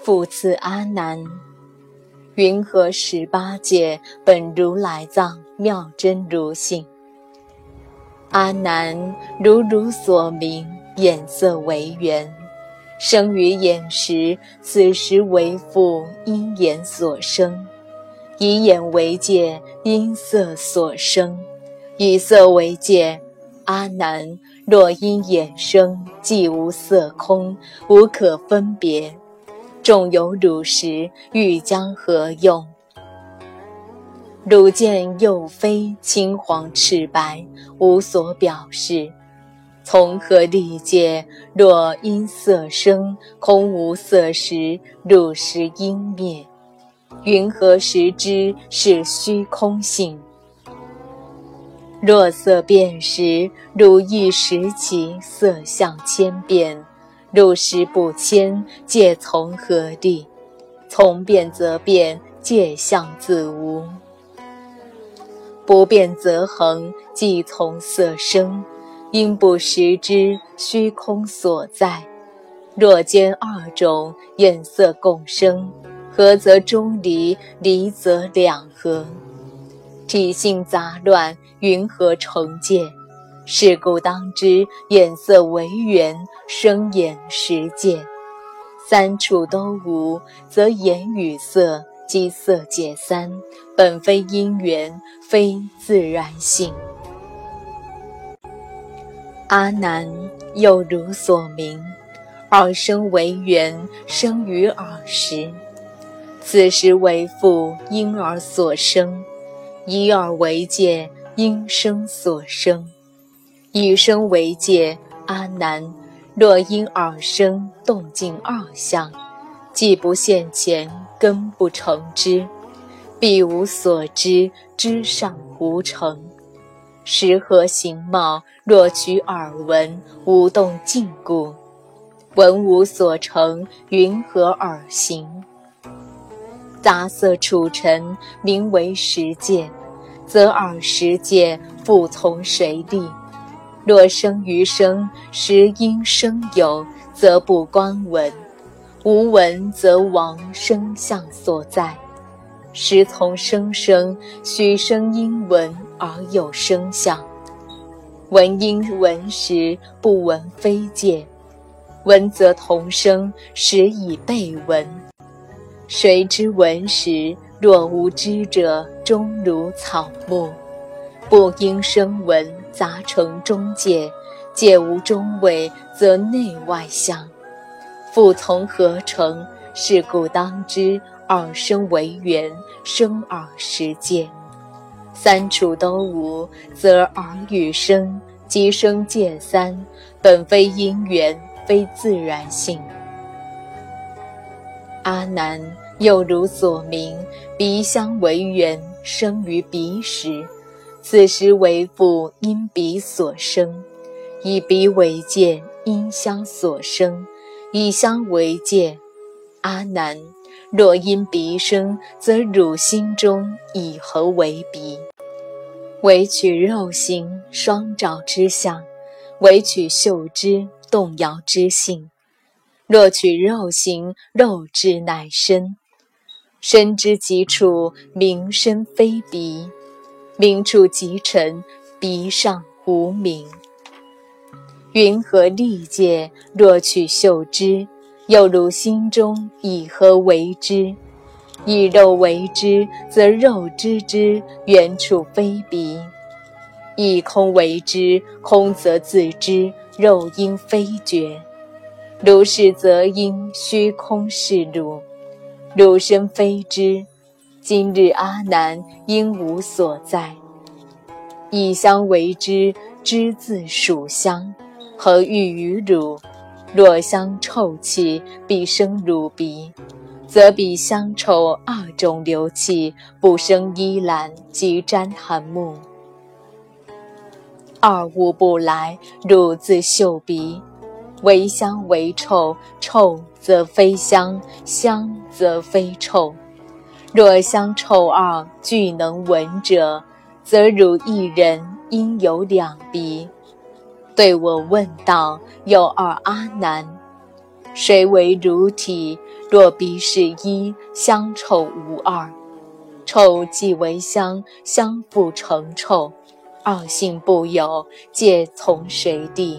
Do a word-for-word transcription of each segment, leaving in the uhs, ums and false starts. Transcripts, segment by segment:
复次阿难，云何十八界本如来藏妙真如性？阿难，如汝所明，眼色为缘，生于眼时，此时为复因眼所生，以眼为界，因色所生，以色为界。阿难，若因眼生，即无色空，无可分别。纵有汝时，欲将何用？汝见又非青黄赤白，无所表示，从何立界？若因色生，空无色时，汝时应灭。云何识之是虚空性？若色变时，汝亦识其色相千变，汝时不迁，界从何立？从变则变，界相自无。不变则恒，即从色生，因不识之，虚空所在。若兼二种，眼色共生，合则中离，离则两合。体性杂乱，云何成界？是故当知，眼色为缘，生眼识界。三处都无，则眼与色即色界三，本非因缘，非自然性。阿难，又如所明，耳生为缘，生于耳时，此时为复因耳所生，以耳为界，因声所生，以声为界。阿难，若因耳生，动静二相，既不现前，根不成之，必无所知，知上无成。时何形貌？若取耳闻，无动静故。闻无所成，云何耳行？杂色处尘，名为识界，则耳识界复从谁立？若生于声，时因声有，则不观闻；无闻则亡声相所在。时从声生，须生因闻而有声相。闻因闻时，不闻非界。闻则同声，时以被闻。谁知闻时？若无知者，终如草木。不因声闻，杂成中界，界无中位，则内外相。复从何成？是故当知，耳生为缘，生耳识界。三处都无，则耳与声即生界三，本非因缘，非自然性。阿难，又如所明，鼻相为缘，生于鼻时，此时为复因鼻所生，以鼻为界，因香所生，以香为界。阿难，若因鼻生，则汝心中以何为鼻？唯取肉形，双照之相；唯取嗅之，动摇之性。若取肉形，肉质乃身。身之极处，名身非鼻；名处极沉，鼻上无名。云何立界？若取嗅之，又汝心中以何为之？以肉为之，则肉知之，原处非鼻；以空为之，空则自知，肉应非觉。如是则因虚空是汝，汝身非知。今日阿难，因无所在。以香为之，知自属香，何欲于汝？若香臭气，必生汝鼻，则彼香臭二种流气，不生依兰及沾寒木。二物不来，汝自嗅鼻。为香为臭，臭则非香，香则非臭。若香臭二俱能闻者，则汝一人应有两鼻。对我问道：有二阿难，谁为汝体？ 若彼是一，香臭无二。臭即为香，相复成臭，二性不有，皆从谁地？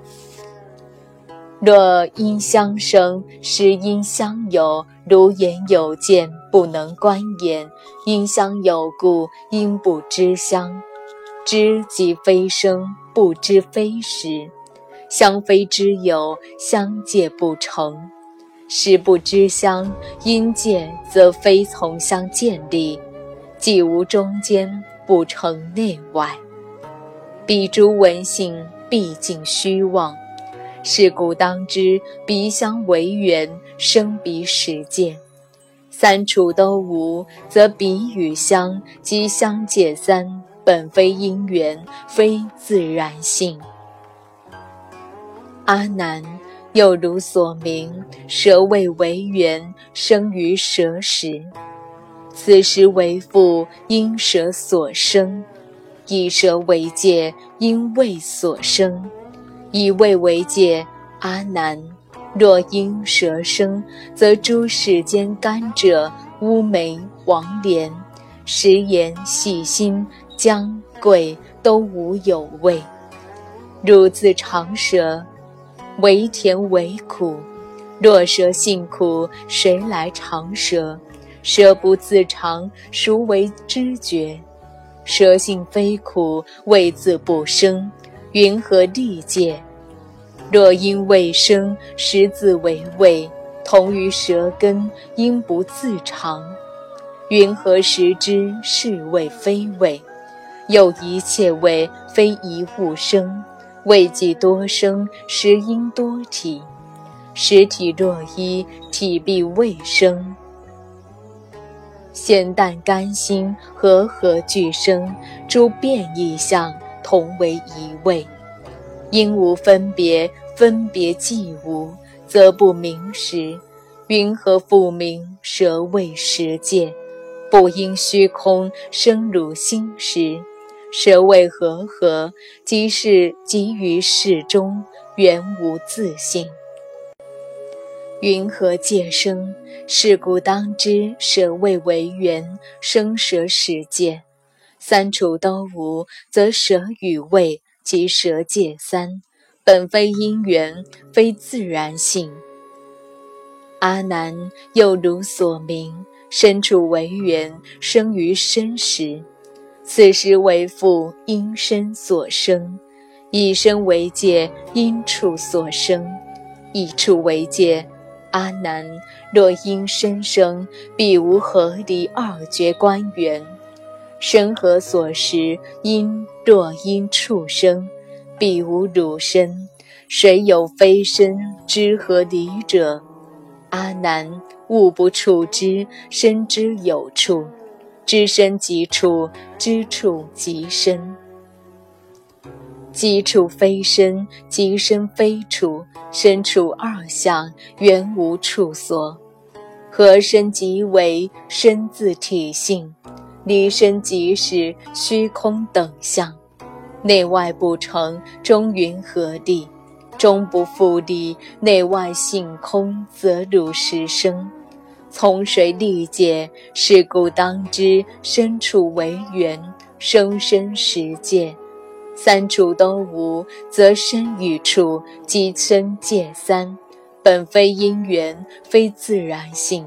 若因相生，实因相有，如言有见，不能观言。因相有故，因不知相。知即非生，不知非实。相非之有，相介不成。实不知相，因介则非从相建立，既无中间，不成内外。彼诸文性，毕竟虚妄。是故当知，彼相为缘，生彼实见。三处都无，则彼与相，即相介三，本非因缘，非自然性。阿难，又如所明，舌味为缘，生于舌时。此时为父，因舌所生；以舌为界，因味所生；以味为界。阿难，若因舌生，则诸世间甘蔗、乌梅、黄连、食盐、细辛、姜、桂都无有味。汝自尝舌，为甜为苦。若舌性苦，谁来尝舌？舌不自尝，孰为知觉？舌性非苦，味自不生，云何立界？若因味生，实自为味，同于舌根，因不自尝，云何实知是味非味？又一切味，非一物生，味既多生，实因多体。实体若一，体必未生。咸淡甘辛，和合俱生，诸变异相，同为一味。因无分别，分别既无，则不明实。云何复明舌味实界？不因虚空，生汝心识。舌味和合，即是即于事中，原无自性。云何界生？是故当知，舌味为缘，生舌实界。三处都无，则舌与味即舌界三，本非因缘，非自然性。阿难，又如所明，身处为缘，生于身时。此时为父，因身所生；以身为界，因处所生；以处为界。阿难，若因身生，必无合离二觉观缘。身何所识？因若因处生，必无汝身。谁有非身知合离者？阿难，物不处之，身之有处。知身即处，知处即身。即处非身，即身非处，身处二相，原无处所。合身即为身自体性，离身即是虚空等相。内外不成，中云何立？终不复立，内外性空，则汝实生。从谁立界？是故当知，身处为缘，生身实界。三处都无，则身与处即身界三，本非因缘，非自然性。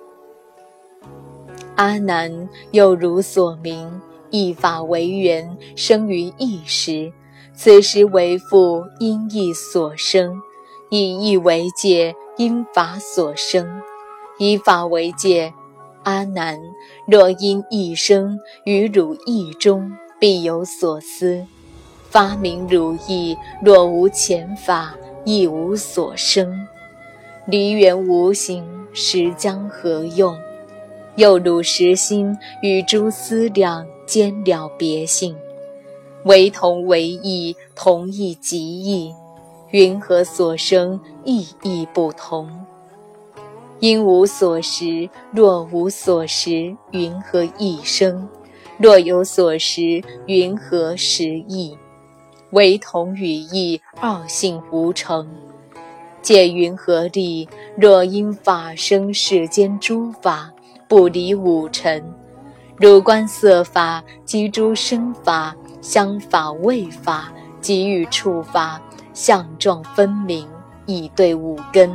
阿难，又如所明，异法为缘，生于异时。此时为父，因义所生；以义为界，因法所生。以法为界。阿难，若因义生，于汝义中，必有所思。发明汝意，若无前法，亦无所生。离缘无形，实将何用？又汝实心与诸思量，兼了别性，为同为异，同异即异，云何所生，异义不同？因无所识，若无所识，云何异生？若有所识，云何实异？为同与异，二性无成。 借云何力？若因法生世间诸法，不离五尘。如观色法及诸声法，香法味法及与触法，相状分明，以对五根。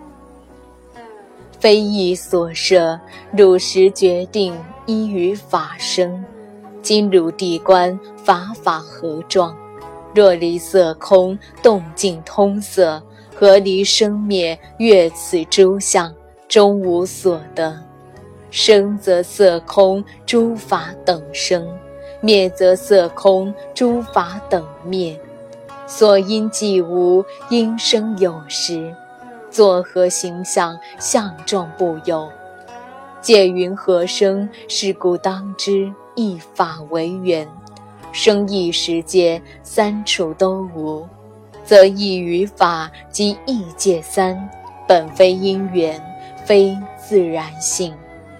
非意所摄，汝实决定，依于法生。今汝谛观，法法合状。若离色空，动静通色，何离生灭？越此诸相，终无所得。生则色空，诸法等生；灭则色空，诸法等灭。所因既无，因生有时。作何形象？相状不有。借云何生？是故当知，一法为缘。生异世界，三处都无，则异于法即异界三，本非因缘，非自然性。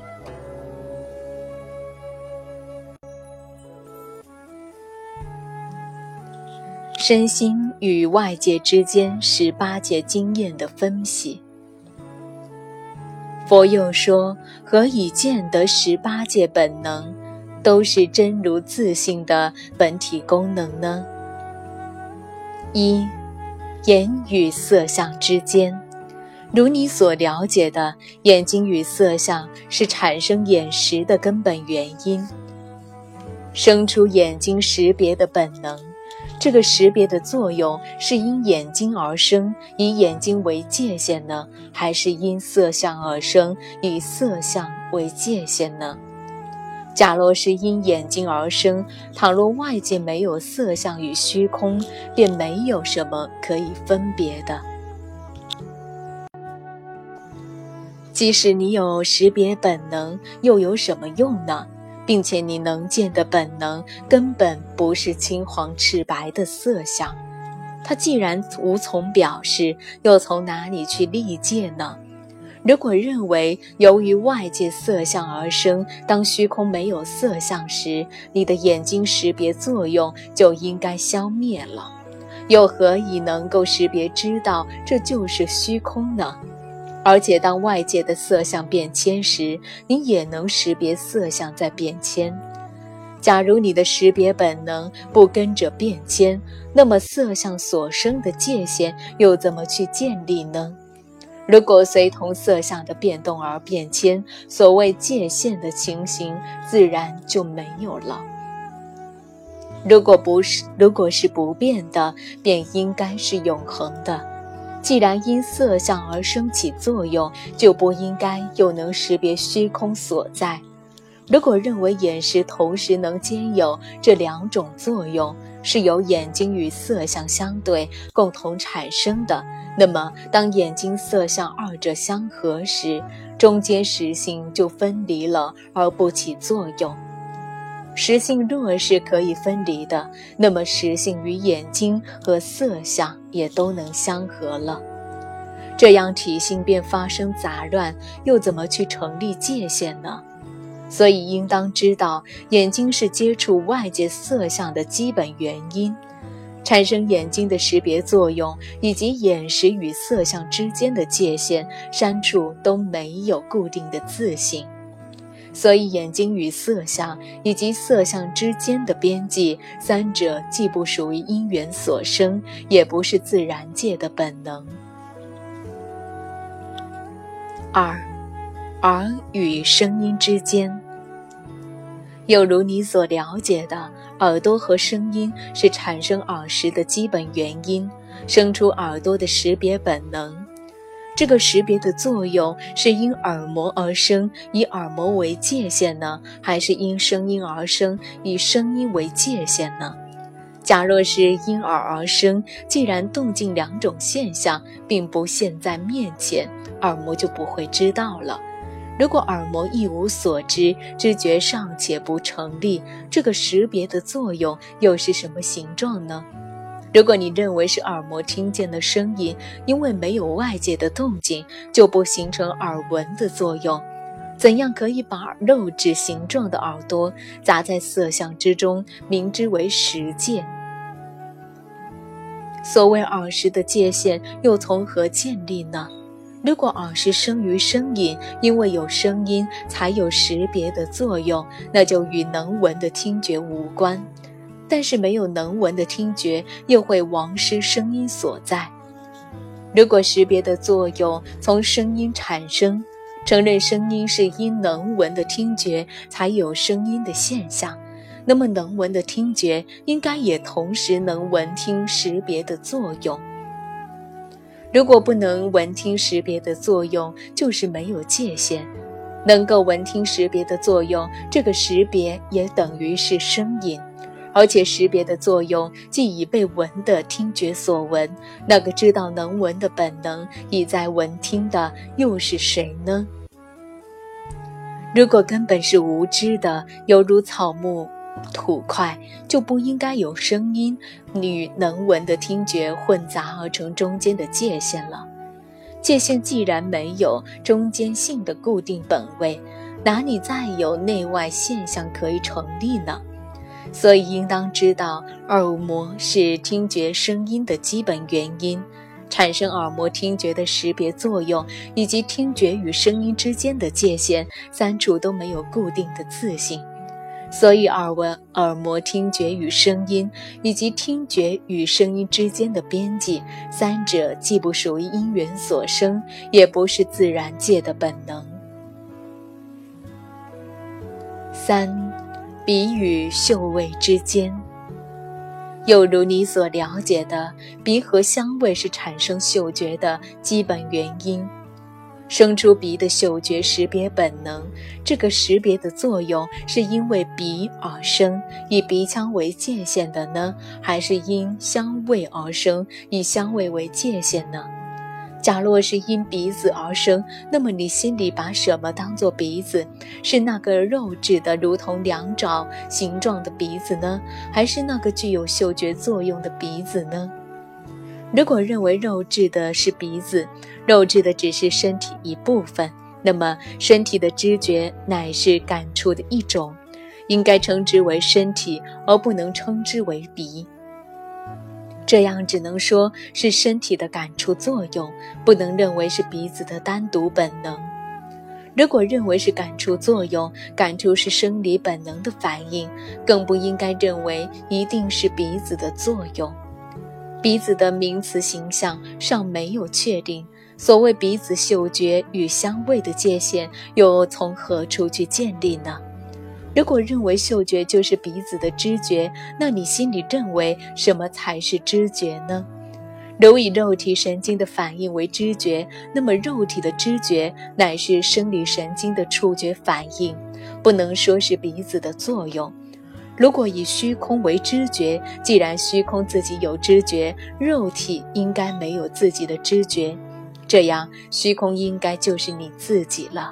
身心与外界之间十八界经验的分析。佛又说，何以见得十八界本能都是真如自性的本体功能呢？一、眼与色相之间。如你所了解的，眼睛与色相是产生眼识的根本原因，生出眼睛识别的本能。这个识别的作用是因眼睛而生，以眼睛为界限呢，还是因色相而生，以色相为界限呢？假若是因眼睛而生，倘若外界没有色相与虚空，便没有什么可以分别的。即使你有识别本能，又有什么用呢？并且你能见的本能根本不是青黄赤白的色相，它既然无从表示，又从哪里去立界呢？如果认为由于外界色相而生，当虚空没有色相时，你的眼睛识别作用就应该消灭了，又何以能够识别知道这就是虚空呢？而且当外界的色相变迁时，你也能识别色相在变迁。假如你的识别本能不跟着变迁，那么色相所生的界限又怎么去建立呢？如果随同色相的变动而变迁，所谓界限的情形自然就没有了。如果不是，如果是不变的，便应该是永恒的。既然因色相而生起作用，就不应该又能识别虚空所在。如果认为眼识同时能兼有这两种作用，是由眼睛与色相相对共同产生的，那么当眼睛色相二者相合时，中间实性就分离了而不起作用。实性若是可以分离的，那么实性与眼睛和色相也都能相合了，这样体性便发生杂乱，又怎么去成立界限呢？所以应当知道，眼睛是接触外界色相的基本原因，产生眼睛的识别作用以及眼识与色相之间的界限删除都没有固定的自性。所以眼睛与色相以及色相之间的边际，三者既不属于因缘所生，也不是自然界的本能。二、耳与声音之间。又如你所了解的，耳朵和声音是产生耳识的基本原因，生出耳朵的识别本能。这个识别的作用是因耳膜而生，以耳膜为界限呢，还是因声音而生，以声音为界限呢？假若是因耳而生，既然动静两种现象并不现在面前，耳膜就不会知道了。如果耳膜一无所知，知觉尚且不成立，这个识别的作用又是什么形状呢？如果你认为是耳膜听见的声音，因为没有外界的动静，就不形成耳闻的作用，怎样可以把肉质形状的耳朵砸在色相之中，明之为实界？ 所谓耳识的界限又从何建立呢？如果耳识生于声音，因为有声音才有识别的作用，那就与能闻的听觉无关。但是没有能闻的听觉，又会亡失声音所在。如果识别的作用从声音产生，承认声音是因能闻的听觉才有声音的现象，那么能闻的听觉应该也同时能闻听识别的作用。如果不能闻听识别的作用，就是没有界限。能够闻听识别的作用，这个识别也等于是声音，而且识别的作用既已被闻的听觉所闻，那个知道能闻的本能已在闻听的又是谁呢？如果根本是无知的，犹如草木土块，就不应该有声音与能闻的听觉混杂而成中间的界限了。界限既然没有中间性的固定本位，哪里再有内外现象可以成立呢？所以应当知道，耳膜是听觉声音的基本原因，产生耳膜听觉的识别作用，以及听觉与声音之间的界限，三处都没有固定的自性。所以耳闻、耳膜听觉与声音，以及听觉与声音之间的边际，三者既不属于因缘所生，也不是自然界的本能。三、鼻与嗅味之间。又如你所了解的，鼻和香味是产生嗅觉的基本原因。生出鼻的嗅觉识别本能，这个识别的作用是因为鼻而生，以鼻腔为界限的呢，还是因香味而生，以香味为界限呢？假若是因鼻子而生，那么你心里把什么当作鼻子？是那个肉质的如同两爪形状的鼻子呢，还是那个具有嗅觉作用的鼻子呢？如果认为肉质的是鼻子，肉质的只是身体一部分，那么身体的知觉乃是感触的一种，应该称之为身体，而不能称之为鼻。这样只能说是身体的感触作用，不能认为是鼻子的单独本能。如果认为是感触作用，感触是生理本能的反应，更不应该认为一定是鼻子的作用。鼻子的名词形象尚没有确定，所谓鼻子嗅觉与香味的界限又从何处去建立呢？如果认为嗅觉就是鼻子的知觉，那你心里认为什么才是知觉呢？如以肉体神经的反应为知觉，那么肉体的知觉乃是生理神经的触觉反应，不能说是鼻子的作用。如果以虚空为知觉，既然虚空自己有知觉，肉体应该没有自己的知觉，这样虚空应该就是你自己了。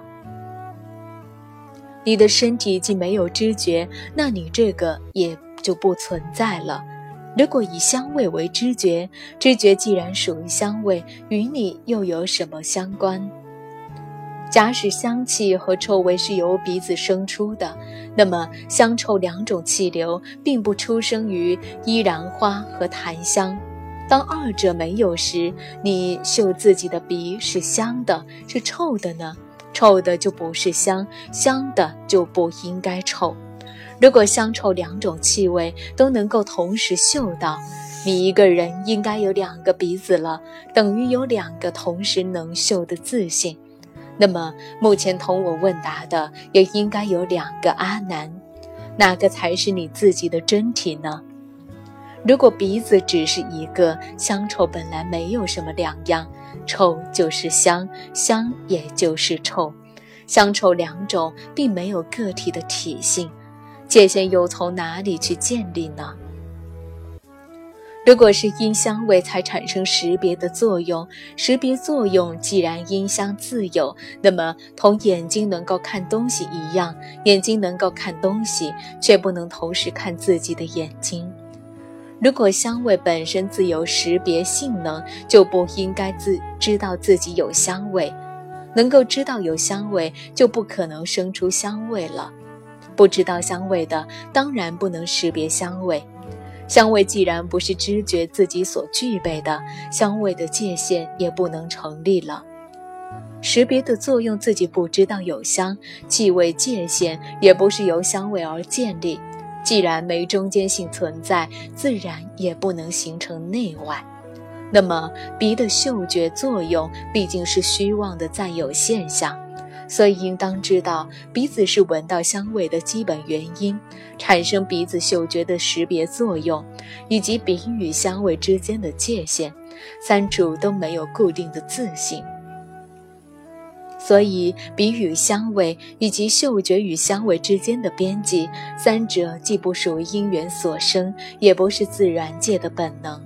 你的身体既没有知觉，那你这个也就不存在了。如果以香味为知觉，知觉既然属于香味，与你又有什么相关？假使香气和臭味是由鼻子生出的，那么香臭两种气流并不出生于依兰花和檀香。当二者没有时，你嗅自己的鼻是香的，是臭的呢？臭的就不是香，香的就不应该臭。如果香臭两种气味都能够同时嗅到，你一个人应该有两个鼻子了，等于有两个同时能嗅的自性。那么目前同我问答的也应该有两个阿难，哪个才是你自己的真体呢？如果鼻子只是一个，香臭本来没有什么两样，臭就是香，香也就是臭，香臭两种并没有个体的体性，界限又从哪里去建立呢？如果是因香味才产生识别的作用，识别作用既然因香自有，那么同眼睛能够看东西一样，眼睛能够看东西，却不能同时看自己的眼睛。如果香味本身自有识别性能，就不应该自知道自己有香味，能够知道有香味，就不可能生出香味了。不知道香味的，当然不能识别香味。 香味既然不是知觉自己所具备的，香味的界限也不能成立了。识别的作用自己不知道有香，气味界限也不是由香味而建立，既然没中间性存在，自然也不能形成内外。那么鼻的嗅觉作用毕竟是虚妄的暂有现象，所以应当知道鼻子是闻到香味的基本原因，产生鼻子嗅觉的识别作用，以及鼻与香味之间的界限，三处都没有固定的自性。所以鼻与香味以及嗅觉与香味之间的边际，三者既不属于因缘所生，也不是自然界的本能。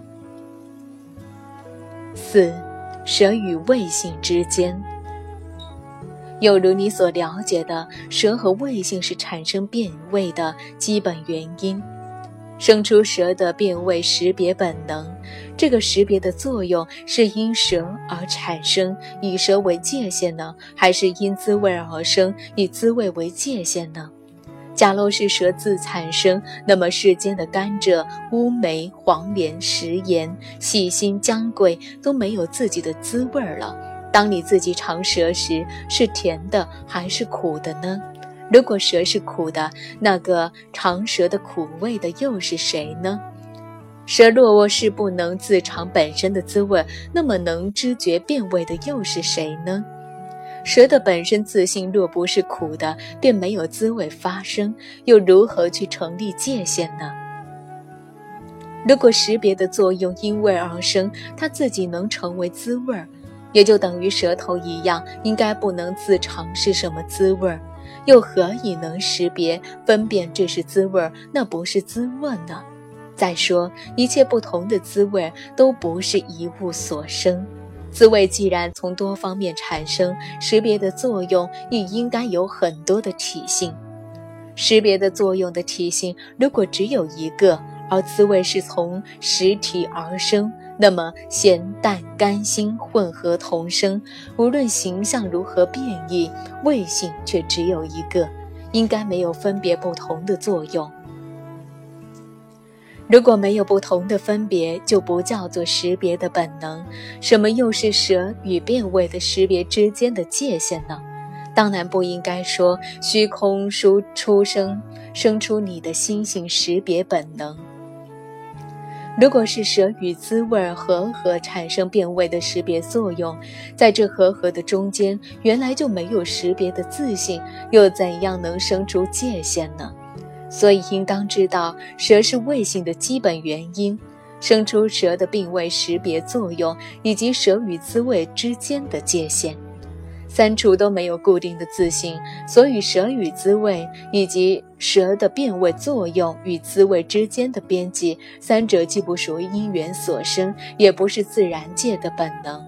四、舌与味性之间。有如你所了解的，舌和味性是产生变味的基本原因，生出舌的变味识别本能。这个识别的作用是因舌而产生，以舌为界限呢，还是因滋味而生，以滋味为界限呢？假若是舌自产生，那么世间的甘蔗、乌梅、黄连、食盐、细辛、姜桂都没有自己的滋味了。当你自己尝舌时，是甜的还是苦的呢？如果舌是苦的，那个尝舌的苦味的又是谁呢？舌若是不能自尝本身的滋味，那么能知觉变味的又是谁呢？舌的本身自性若不是苦的，便没有滋味发生，又如何去成立界限呢？如果识别的作用因味而生，它自己能成为滋味，也就等于舌头一样，应该不能自尝是什么滋味，又何以能识别分辨这是滋味，那不是滋味呢？再说，一切不同的滋味都不是一物所生，滋味既然从多方面产生，识别的作用亦应该有很多的体性。识别的作用的体性如果只有一个，而滋味是从实体而生，那么咸淡甘辛混合同生，无论形象如何变异，味性却只有一个，应该没有分别不同的作用。如果没有不同的分别，就不叫做识别的本能。什么又是舌与变味的识别之间的界限呢？当然不应该说虚空出出生生出你的心性识别本能。如果是舌与滋味和合产生变味的识别作用，在这和合的中间原来就没有识别的自性，又怎样能生出界限呢？所以应当知道，舌是味性的基本原因，生出舌的并味识别作用，以及舌与滋味之间的界限。三处都没有固定的自性，所以舌与滋味以及舌的变味作用与滋味之间的边际，三者既不属于因缘所生，也不是自然界的本能。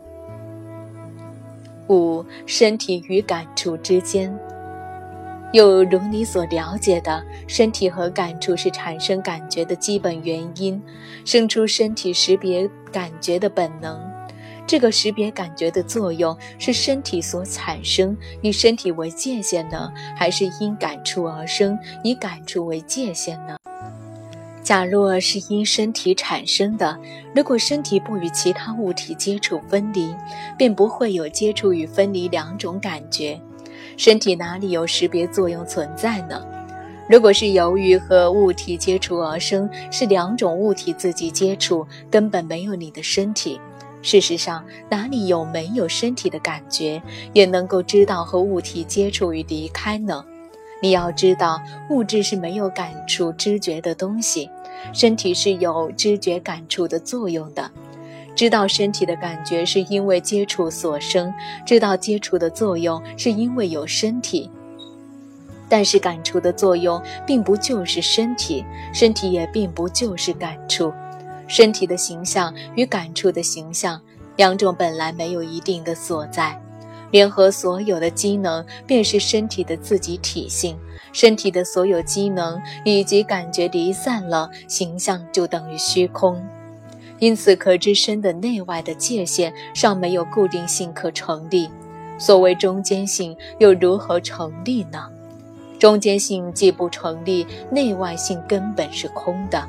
五、身体与感触之间。又如你所了解的，身体和感触是产生感觉的基本原因，生出身体识别感觉的本能。这个识别感觉的作用是身体所产生，以身体为界限呢，还是因感触而生，以感触为界限呢？假若是因身体产生的，如果身体不与其他物体接触分离，便不会有接触与分离两种感觉。身体哪里有识别作用存在呢？如果是由于和物体接触而生，是两种物体自己接触，根本没有你的身体。事实上，哪里有没有身体的感觉，也能够知道和物体接触与离开呢？你要知道，物质是没有感触知觉的东西，身体是有知觉感触的作用的。知道身体的感觉是因为接触所生，知道接触的作用是因为有身体。但是感触的作用并不就是身体，身体也并不就是感触。身体的形象与感触的形象，两种本来没有一定的所在。联合所有的机能便是身体的自己体性，身体的所有机能以及感觉离散了，形象就等于虚空。因此可知身的内外的界限尚没有固定性可成立，所谓中间性又如何成立呢？中间性既不成立，内外性根本是空的。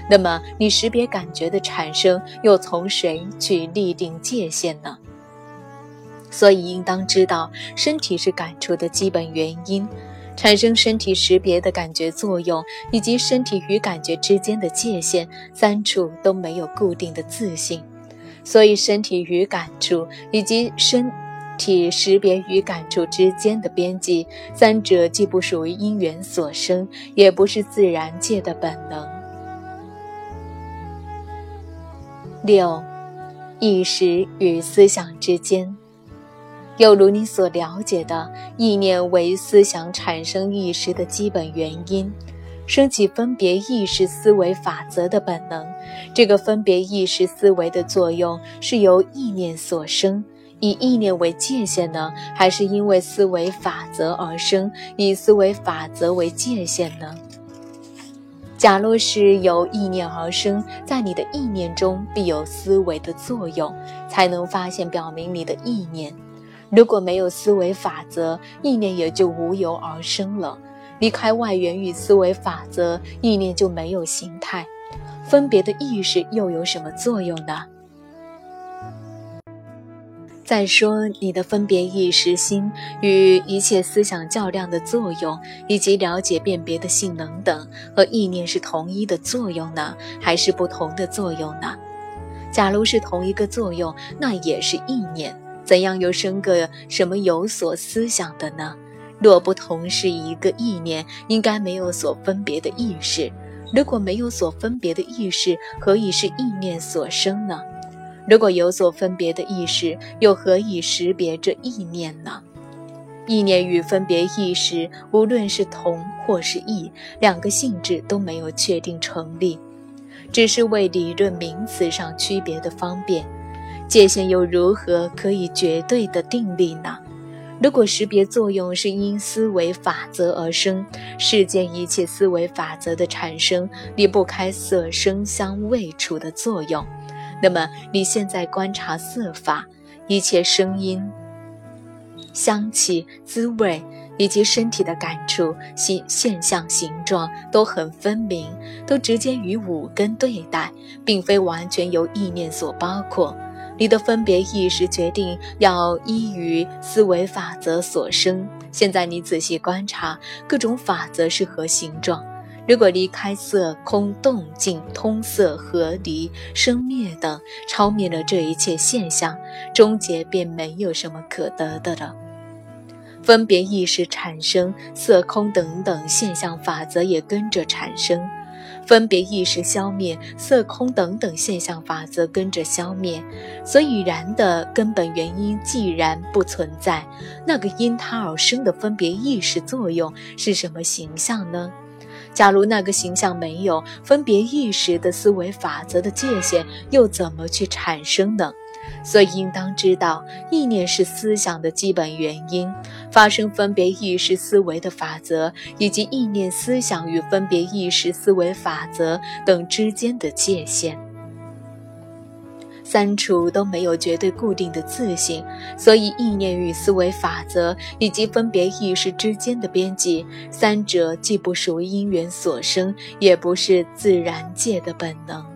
那么你识别感觉的产生又从谁去立定界限呢？所以应当知道，身体是感触的基本原因，产生身体识别的感觉作用，以及身体与感觉之间的界限，三处都没有固定的自性。所以身体与感触以及身体识别与感触之间的边际，三者既不属于因缘所生，也不是自然界的本能。六、意识与思想之间。有如你所了解的，意念为思想产生意识的基本原因，升起分别意识思维法则的本能。这个分别意识思维的作用是由意念所生，以意念为界限呢，还是因为思维法则而生，以思维法则为界限呢？假若是由意念而生，在你的意念中必有思维的作用，才能发现表明你的意念。如果没有思维法则，意念也就无由而生了。离开外缘与思维法则，意念就没有形态。分别的意识又有什么作用呢？再说你的分别意识心与一切思想较量的作用，以及了解辨别的性能等，和意念是同一的作用呢，还是不同的作用呢？假如是同一个作用，那也是意念，怎样又生个什么有所思想的呢？若不同是一个意念，应该没有所分别的意识。如果没有所分别的意识，何以是意念所生呢？如果有所分别的意识，又何以识别这意念呢？意念与分别意识，无论是同或是异，两个性质都没有确定成立，只是为理论名词上区别的方便。界限又如何可以绝对的定立呢？如果识别作用是因思维法则而生，世间一切思维法则的产生离不开色声香味触的作用，那么你现在观察色法，一切声音、香气、滋味以及身体的感触、现象、形状都很分明，都直接与五根对待，并非完全由意念所包括。你的分别意识决定要依于思维法则所生。现在你仔细观察各种法则是何形状，如果离开色空动静通色合离生灭等，超灭了这一切现象，终结便没有什么可得的了。分别意识产生，色空等等现象法则也跟着产生；分别意识消灭，色空等等现象法则跟着消灭。所以然的根本原因既然不存在，那个因它而生的分别意识作用是什么形象呢？假如那个形象没有，分别意识的思维法则的界限又怎么去产生呢？所以应当知道，意念是思想的基本原因，发生分别意识思维的法则，以及意念思想与分别意识思维法则等之间的界限。三处都没有绝对固定的自性，所以意念与思维法则以及分别意识之间的边际，三者既不属于因缘所生，也不是自然界的本能。